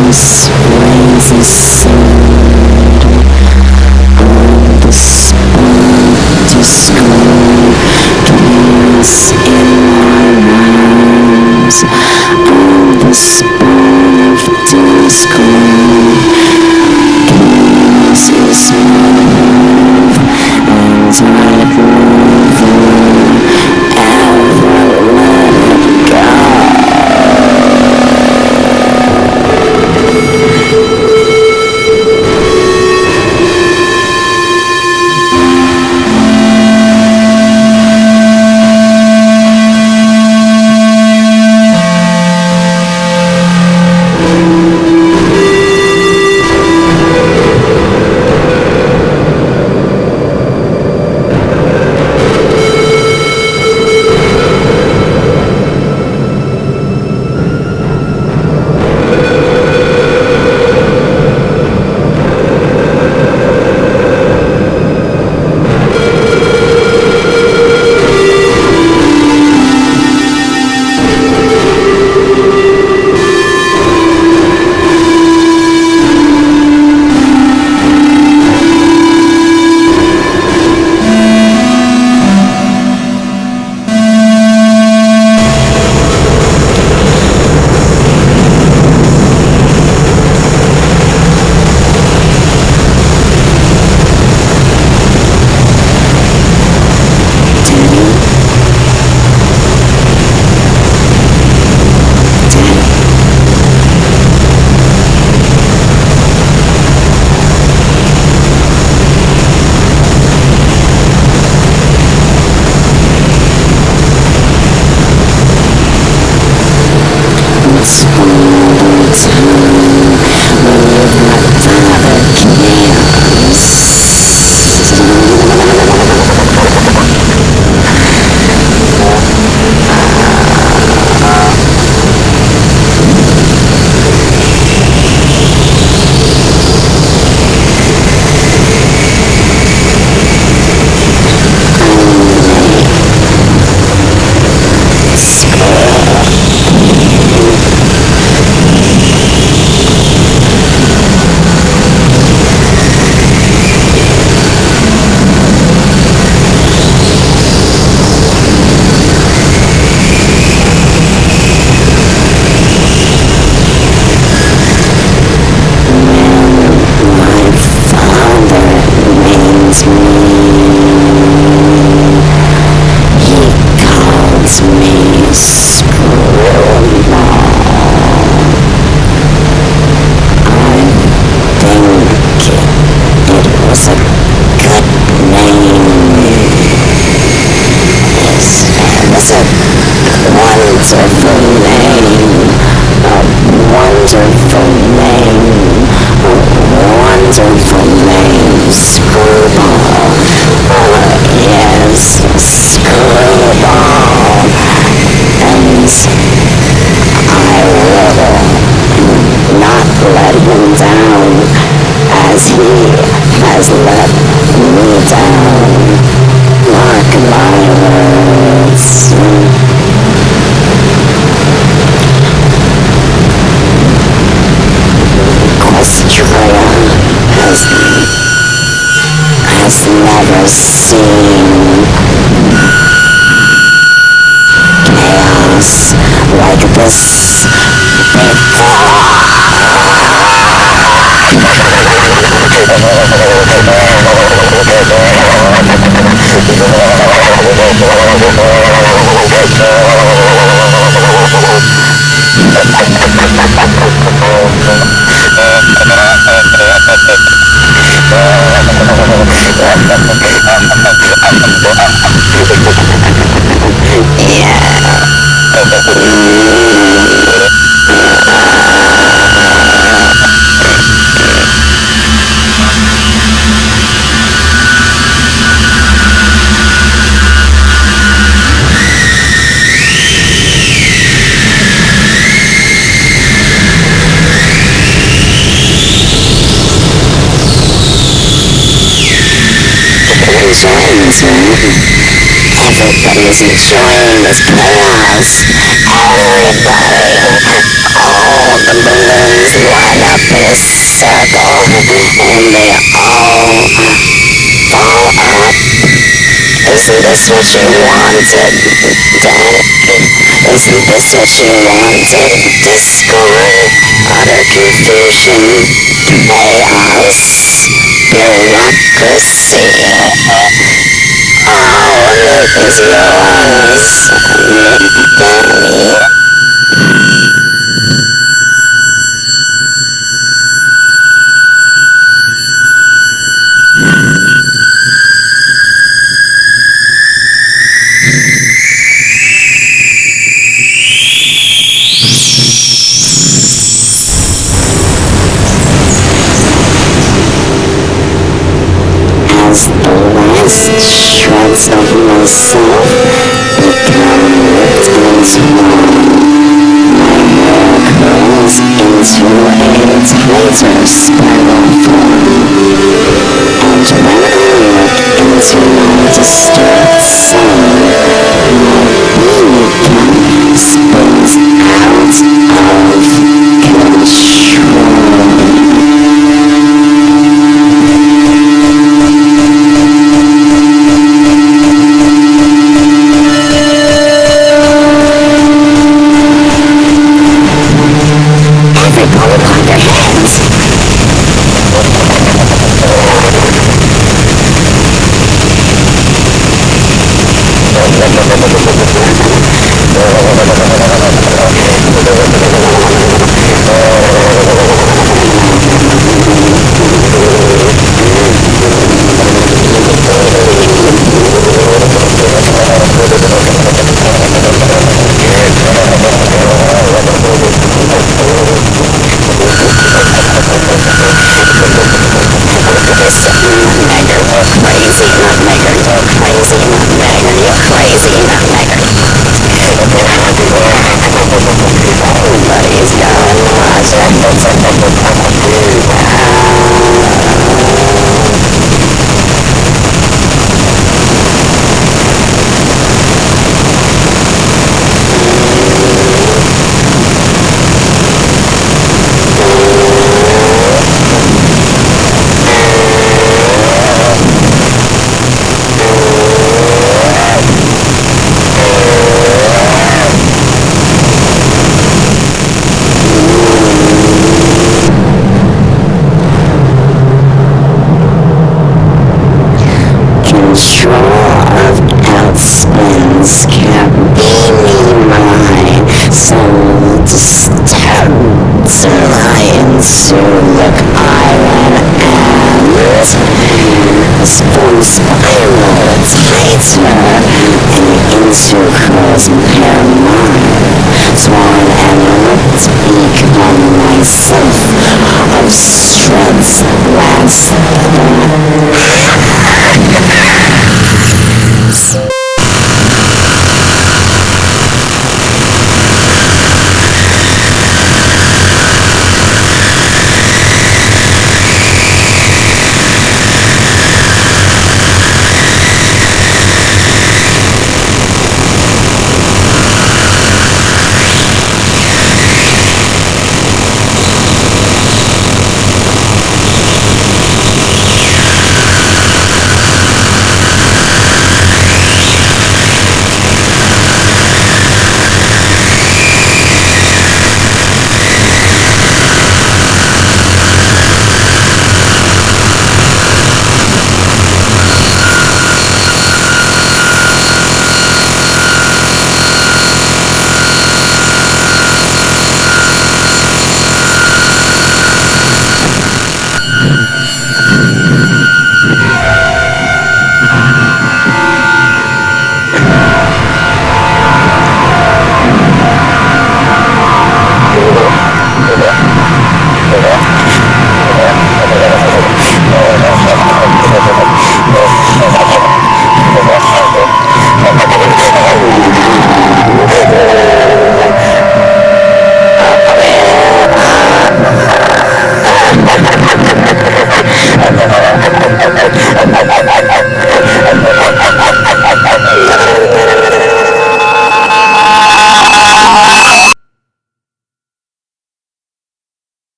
Rains the sand on the spine to scream. Dance in my rhymes on the spine of discord. This is love, and I'd rather ever let it go. Never seen chaos like this Everybody's enjoying this chaos. Everybody. All the balloons line circle, and they all fall up. Isn't this what you wanted, Daddy? Isn't this what you wanted? Discord, utter confusion, chaos, bureaucracy. All of it is yours, Daddy. As the last shreds of myself become ripped into one, my hair curls into a tighter spiral form. And when I look into my disturbed soul, my being spins out of control. Control of outspins kept beaming my soul disturbed till I into look iron and spun spiral tighter and into crosshair mine, torn and ripped become myself of shreds last